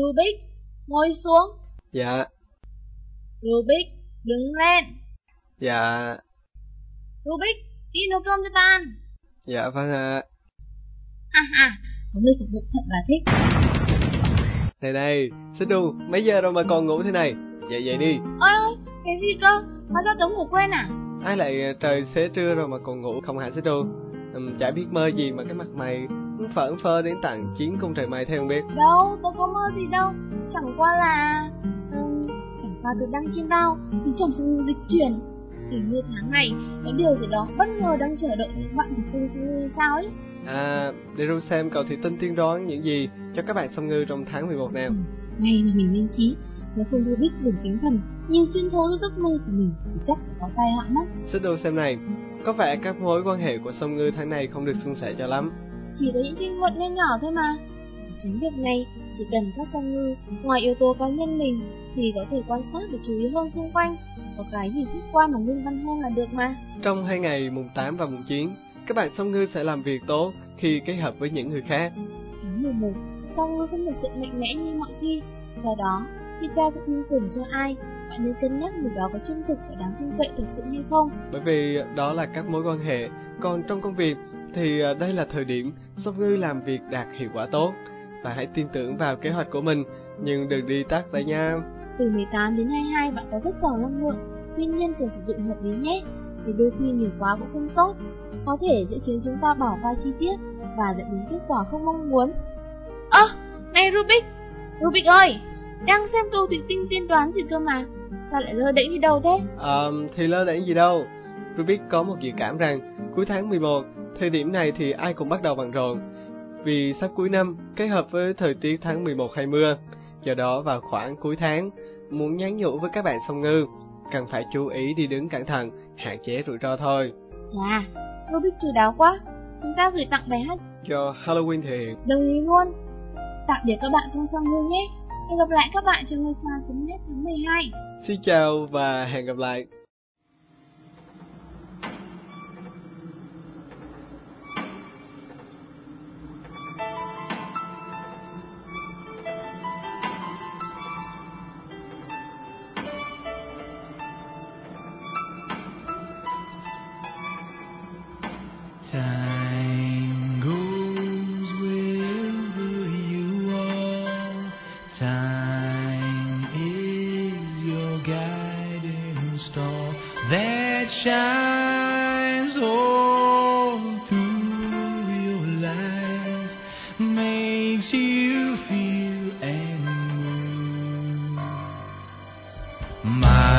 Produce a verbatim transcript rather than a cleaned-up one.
Rubik, ngồi xuống. Dạ. Rubik, đứng lên. Dạ. Rubik, đi nấu cơm cho ta ăn. Dạ vâng ạ. Ha ha, có người phục vụ thật là thích. Này này, Xích Đu, mấy giờ rồi mà còn ngủ thế này? Dậy dậy đi. Ôi ôi, cái gì cơ? Hóa ra tớ ngủ quên à? Ai lại trời xế trưa rồi mà còn ngủ không hả Xích Đu? Ừm, chả biết mơ gì mà cái mặt mày phởn phơ đến tận chín cung trời mây thế không biết. Đâu, tớ có mơ gì đâu. Chẳng qua là... Um, chẳng qua tớ đang trên bao thì trong sự dịch chuyển. Hình như tháng này có điều gì đó bất ngờ đang chờ đợi những bạn của Phương Phương sao ấy. À, để Ru xem cậu thì tin tiên đoán những gì cho các bạn song ngư trong tháng mười một nào. Ừ, may mà mình linh trí. Nếu không tôi biết đủ tính thần, nhưng xuyên thấu với giấc mơ của mình thì chắc sẽ có tai họa mất. Xích Đu xem này, có vẻ các mối quan hệ của song ngư tháng này không được suôn sẻ cho lắm. Chỉ có những tranh luận nho nhỏ thôi mà. Chính việc này, chỉ cần các song ngư ngoài yếu tố cá nhân mình thì có thể quan sát để chú ý hơn xung quanh. Có cái gì khách quan mà nhân văn hơn là được mà. Trong hai ngày mùng tám và mùng chín, các bạn song ngư sẽ làm việc tốt khi kết hợp với những người khác. Tháng mười một, song ngư không thực sự mạnh mẽ như mọi khi. Do đó, khi cha sẽ tin tưởng cho ai, bạn nên cân nhắc người đó có trung thực và đáng tin cậy thực sự hay không. Bởi vì đó là các mối quan hệ, còn trong công việc thì đây là thời điểm song ngư làm việc đạt hiệu quả tốt. Và hãy tin tưởng vào kế hoạch của mình, nhưng đừng đi tắt tay nha. Từ mười tám đến hai mươi hai bạn có rất giàu năng lượng, tuy nhiên cần sử dụng hợp lý nhé, vì đôi khi nhiều quá cũng không tốt, có thể sẽ khiến chúng ta bỏ qua chi tiết và dẫn đến kết quả không mong muốn. Ơ, à, này Rubik, Rubik ơi, đang xem câu thủy tinh tiên đoán gì cơ mà, sao lại lơ đễnh đi đâu thế? Ờ, à, thì lơ đễnh gì đâu. Rubik có một dự cảm rằng cuối tháng mười một, thời điểm này thì ai cũng bắt đầu bận rộn, vì sắp cuối năm kết hợp với thời tiết tháng mười một hay mưa. Do đó vào khoảng cuối tháng, muốn nhắn nhủ với các bạn song ngư, cần phải chú ý đi đứng cẩn thận, hạn chế rủi ro thôi. Chà, Rubik chu đáo quá, chúng ta gửi tặng bài hát cho Halloween thể hiện. Đồng ý luôn. Tạm biệt các bạn trong song ngư nhé. Hẹn gặp lại các bạn trong ngôi sao chấm net tháng mười hai. Xin chào và hẹn gặp lại. Time goes wherever you are. Time is your guiding star that shines all through your life, makes you feel and move. My